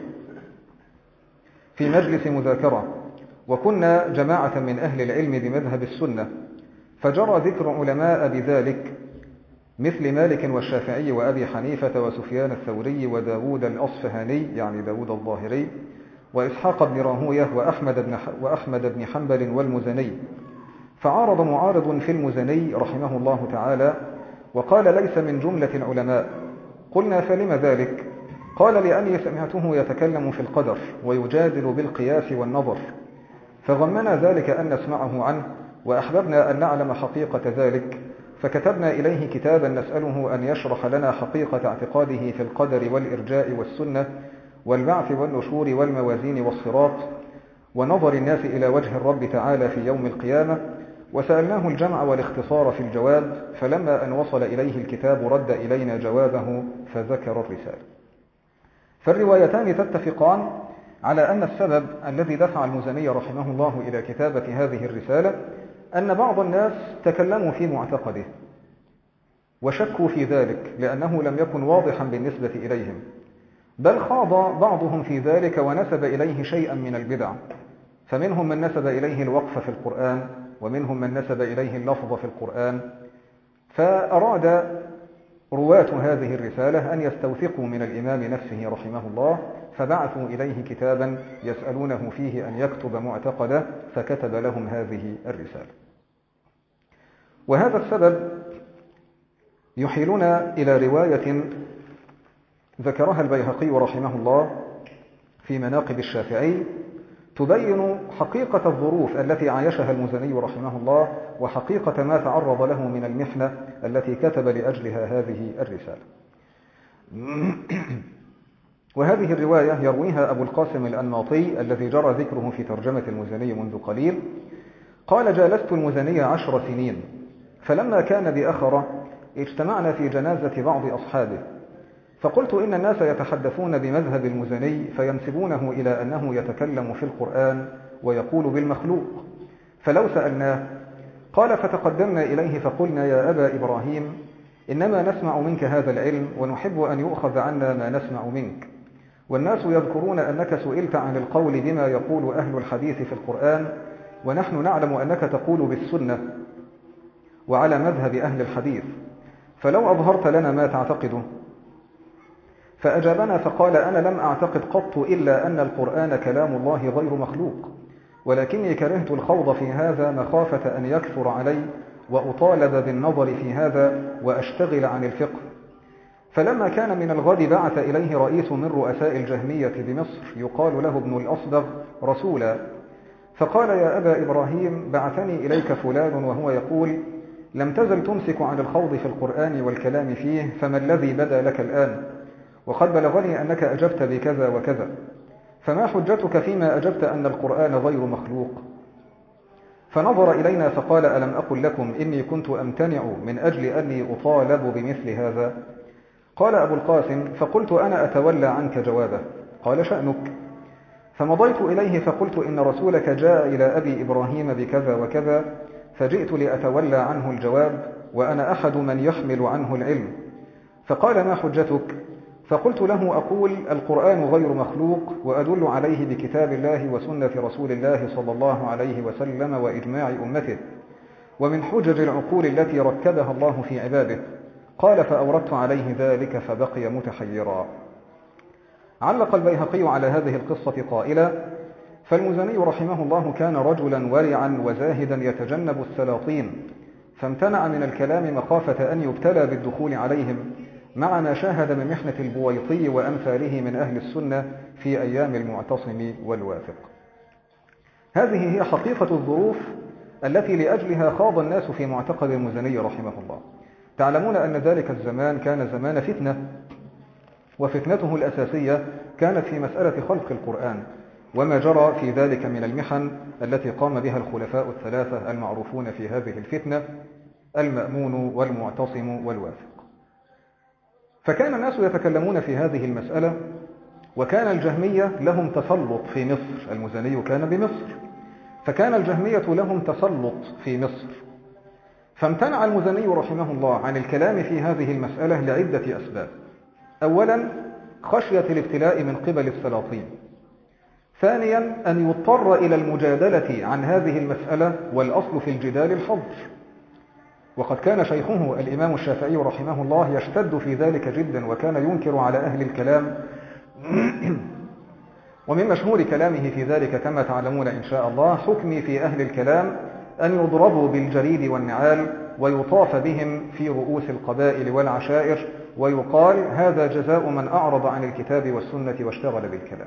في مجلس مذاكرة، وكنا جماعة من أهل العلم بمذهب السنة، فجرى ذكر علماء بذلك مثل مالك والشافعي وأبي حنيفة وسفيان الثوري وداود الأصفهاني، يعني داود الظاهري، وإسحاق بن راهوية وأحمد بن حنبل والمزني. فعارض معارض في المزني رحمه الله تعالى وقال: ليس من جملة العلماء. قلنا: فلم ذلك؟ قال: لأني سمعته يتكلم في القدر ويجادل بالقياس والنظر، فغمنا ذلك أن نسمعه عنه، وأحببنا أن نعلم حقيقة ذلك، فكتبنا إليه كتابا نسأله أن يشرح لنا حقيقة اعتقاده في القدر والإرجاء والسنة والبعث والنشور والموازين والصراط ونظر الناس إلى وجه الرب تعالى في يوم القيامة، وسألناه الجمع والاختصار في الجواب، فلما أن وصل إليه الكتاب رد إلينا جوابه فذكر الرسالة. فالروايتان تتفقان على أن السبب الذي دفع المزني رحمه الله إلى كتابة هذه الرسالة أن بعض الناس تكلموا في معتقده وشكوا في ذلك لأنه لم يكن واضحا بالنسبة إليهم، بل خاض بعضهم في ذلك ونسب إليه شيئا من البدع، فمنهم من نسب إليه الوقف في القرآن، ومنهم من نسب إليه اللفظ في القرآن. فأراد رواة هذه الرسالة أن يستوثقوا من الإمام نفسه رحمه الله، فبعثوا إليه كتابا يسألونه فيه أن يكتب معتقده، فكتب لهم هذه الرسالة. وهذا السبب يحيلنا إلى رواية ذكرها البيهقي رحمه الله في مناقب الشافعي، تبين حقيقة الظروف التي عايشها المزني رحمه الله، وحقيقة ما تعرض له من المحنة التي كتب لأجلها هذه الرسالة. وهذه الرواية يرويها أبو القاسم الأنماطي الذي جرى ذكره في ترجمة المزني منذ قليل. قال: جالست المزني 10 سنين، فلما كان بأخرة اجتمعنا في جنازة بعض أصحابه، فقلت: إن الناس يتحدثون بمذهب المزني فينسبونه إلى أنه يتكلم في القرآن ويقول بالمخلوق، فلو سألناه. قال: فتقدمنا إليه فقلنا: يا أبا إبراهيم، إنما نسمع منك هذا العلم ونحب أن يؤخذ عنا ما نسمع منك، والناس يذكرون أنك سئلت عن القول بما يقول أهل الحديث في القرآن، ونحن نعلم أنك تقول بالسنة وعلى مذهب أهل الحديث، فلو أظهرت لنا ما تعتقده. فأجابنا فقال: أنا لم أعتقد قط إلا أن القرآن كلام الله غير مخلوق، ولكني كرهت الخوض في هذا مخافة أن يكثر علي وأطالب بالنظر في هذا وأشتغل عن الفقه. فلما كان من الغد بعث إليه رئيس من رؤساء الجهمية بمصر يقال له ابن الأصبغ رسولا، فقال: يا أبا إبراهيم، بعثني إليك فلان وهو يقول: لم تزل تمسك عن الخوض في القرآن والكلام فيه، فما الذي بدا لك الآن؟ وقد بلغني أنك أجبت بكذا وكذا، فما حجتك فيما أجبت أن القرآن غير مخلوق؟ فنظر إلينا فقال: ألم أقل لكم إني كنت أمتنع من أجل أني أطالب بمثل هذا؟ قال أبو القاسم: فقلت: أنا أتولى عنك جوابه. قال: شأنك. فمضيت إليه فقلت: إن رسولك جاء إلى أبي إبراهيم بكذا وكذا، فجئت لأتولى عنه الجواب، وأنا أحد من يحمل عنه العلم. فقال: ما حجتك؟ فقلت له: أقول القرآن غير مخلوق، وأدل عليه بكتاب الله وسنة رسول الله صلى الله عليه وسلم وإجماع أمته، ومن حجج العقول التي ركبها الله في عباده. قال: فأوردت عليه ذلك فبقي متحيرا. علق البيهقي على هذه القصة قائلا: فالمزني رحمه الله كان رجلا ورعا وزاهدا يتجنب السلاطين، فامتنع من الكلام مخافة أن يبتلى بالدخول عليهم، مع ما شاهد من محنة البويطي وأمثاله من أهل السنة في أيام المعتصم والواثق. هذه هي حقيقة الظروف التي لأجلها خاض الناس في معتقد المزني رحمه الله. تعلمون أن ذلك الزمان كان زمان فتنة، وفتنته الأساسية كانت في مسألة خلق القرآن، وما جرى في ذلك من المحن التي قام بها الخلفاء الثلاثة المعروفون في هذه الفتنة: المأمون والمعتصم والواثق. فكان الناس يتكلمون في هذه المسألة، وكان الجهمية لهم تسلط في مصر. المزني كان بمصر، فكان الجهمية لهم تسلط في مصر، فامتنع المزني رحمه الله عن الكلام في هذه المسألة لعدة أسباب. أولا، خشية الابتلاء من قبل السلاطين. ثانيا، أن يضطر إلى المجادلة عن هذه المسألة، والأصل في الجدال الحظر، وقد كان شيخه الإمام الشافعي رحمه الله يشتد في ذلك جدا، وكان ينكر على أهل الكلام ومن مشهور كلامه في ذلك كما تعلمون إن شاء الله: حكمي في أهل الكلام أن يضربوا بالجريد والنعال، ويطاف بهم في رؤوس القبائل والعشائر، ويقال: هذا جزاء من أعرض عن الكتاب والسنة واشتغل بالكلام.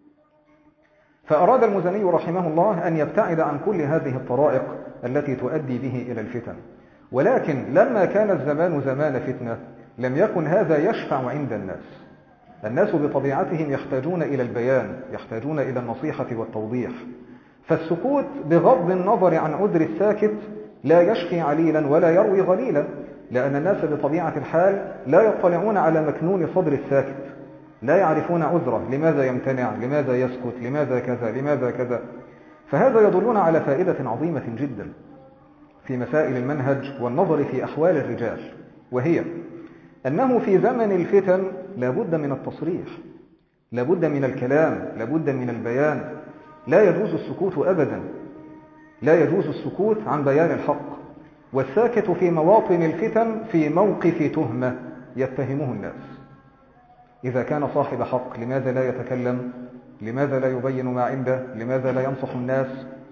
فأراد المزني رحمه الله أن يبتعد عن كل هذه الطرائق التي تؤدي به إلى الفتن، ولكن لما كان الزمان زمان فتنة لم يكن هذا يشفع عند الناس. الناس بطبيعتهم يحتاجون إلى البيان، يحتاجون إلى النصيحة والتوضيح، فالسكوت بغض النظر عن عذر الساكت لا يشفي عليلا ولا يروي غليلا، لأن الناس بطبيعة الحال لا يطلعون على مكنون صدر الساكت، لا يعرفون عذره، لماذا يمتنع، لماذا يسكت، لماذا كذا، لماذا كذا. فهذا يدلنا على فائدة عظيمة جدا في مسائل المنهج والنظر في أحوال الرجال، وهي أنه في زمن الفتن لابد من التصريح، لابد من الكلام، لابد من البيان. لا يجوز السكوت أبدا، لا يجوز السكوت عن بيان الحق. والساكت في مواطن الفتن في موقف تهمة يتهمه الناس. إذا كان صاحب حق لماذا لا يتكلم؟ لماذا لا يبين ما عنده؟ لماذا لا ينصح الناس؟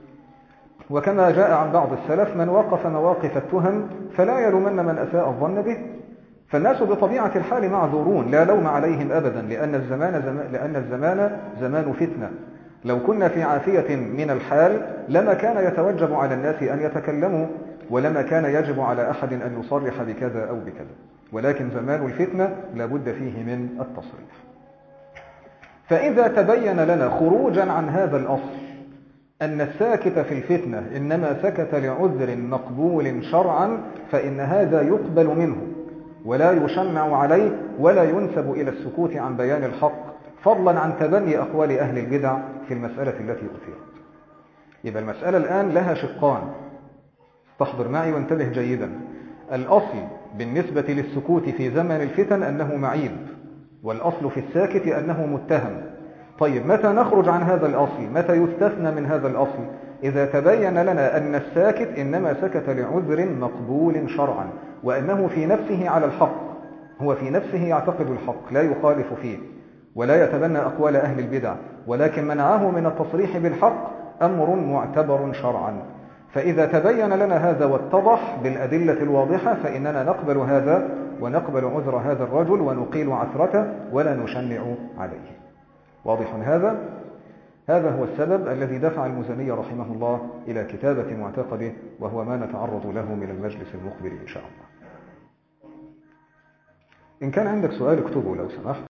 وكما جاء عن بعض السلف: من وقف مواقف التهم فلا يلومن من أساء الظن به. فالناس بطبيعة الحال معذورون، لا لوم عليهم أبدا، لأن الزمان زمان فتنة. لو كنا في عافية من الحال لما كان يتوجب على الناس أن يتكلموا، ولما كان يجب على أحد أن يصرح بكذا أو بكذا، ولكن زمان الفتنة لابد فيه من التصريح. فإذا تبين لنا خروجا عن هذا الأصل أن الساكت في الفتنة إنما سكت لعذر مقبول شرعا، فإن هذا يقبل منه ولا يشنع عليه، ولا ينسب إلى السكوت عن بيان الحق، فضلا عن تبني أقوال أهل البدع في المسألة التي أثيرت. يبقى المسألة الآن لها شقان، تحضر معي وانتبه جيدا. الأصل بالنسبة للسكوت في زمن الفتن أنه معيب، والأصل في الساكت أنه متهم. طيب، متى نخرج عن هذا الأصل؟ متى يستثنى من هذا الأصل؟ إذا تبين لنا أن الساكت إنما سكت لعذر مقبول شرعا، وأنه في نفسه على الحق، هو في نفسه يعتقد الحق، لا يخالف فيه ولا يتبنى أقوال أهل البدع، ولكن منعه من التصريح بالحق أمر معتبر شرعا. فإذا تبين لنا هذا واتضح بالأدلة الواضحة فإننا نقبل هذا ونقبل عذر هذا الرجل ونقيل عثرته ولا نشنع عليه. واضح هذا؟ هذا هو السبب الذي دفع المزني رحمه الله إلى كتابة معتقده، وهو ما نتعرض له من المجلس المقبل إن شاء الله. إن كان عندك سؤال اكتبه لو سمحت.